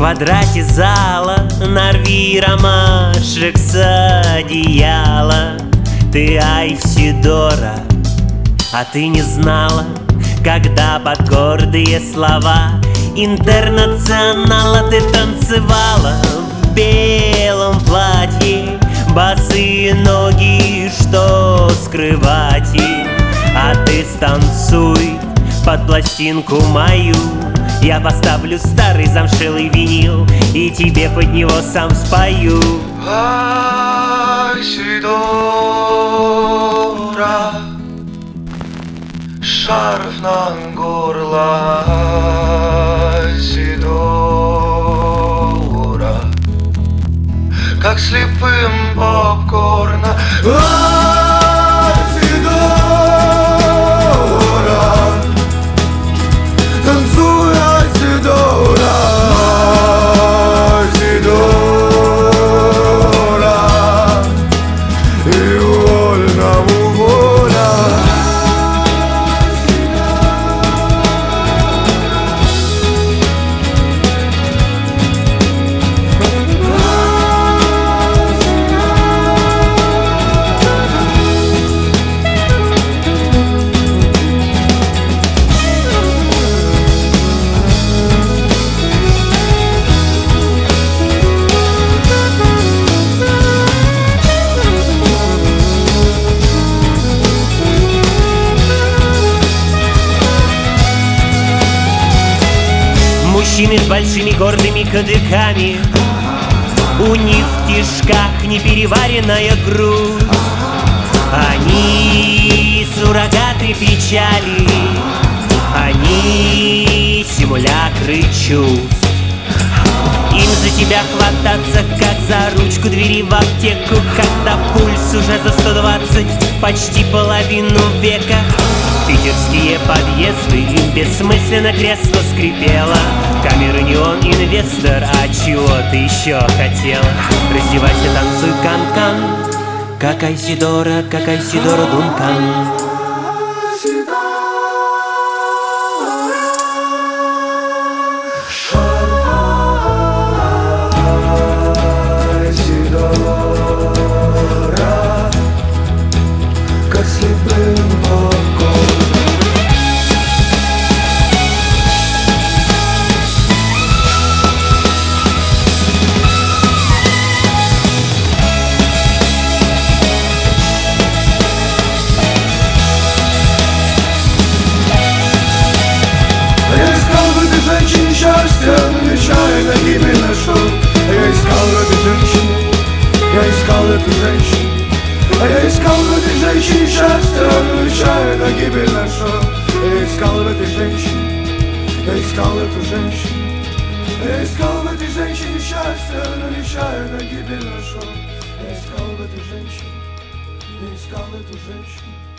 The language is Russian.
квадрате зала нарви ромашек с одеяла. Ты Айсидора, а ты не знала, когда под гордые слова Интернационала ты танцевала в белом платье, босые ноги, что скрывать им. А ты станцуй под пластинку мою, я поставлю старый замшелый винил и тебе под него сам спою. Айсидора, шарф на горло, Айсидора, как слепым попкорна. Айсидора, танцуй, Айсидора, Айсидора, и вольному воля. Мужчины с большими гордыми кадыками, у них в кишках непереваренная грудь. Они суррогаты печали, они симулякры чувств. Им за тебя хвататься, как за ручку двери в аптеку, когда пульс уже за 120, почти половину века. Питерские подъезды, им бессмысленно кресло скрипело. Камеры неон, инвестор, а чего ты еще хотела? Раздевайся, танцуй, кан-кан, как Айсидора Дункан. Счастье, нечаянно гибель нашел. Я искал в этой женщине, я искал эту женщину. Я искал в этой женщине счастье, нечаянно гибель нашел. Я искал в этой женщине, я искал эту женщину. Я искал в этой женщине счастье, но нечаянно гибель нашел. Я искал в этой женщине, я искал эту женщину.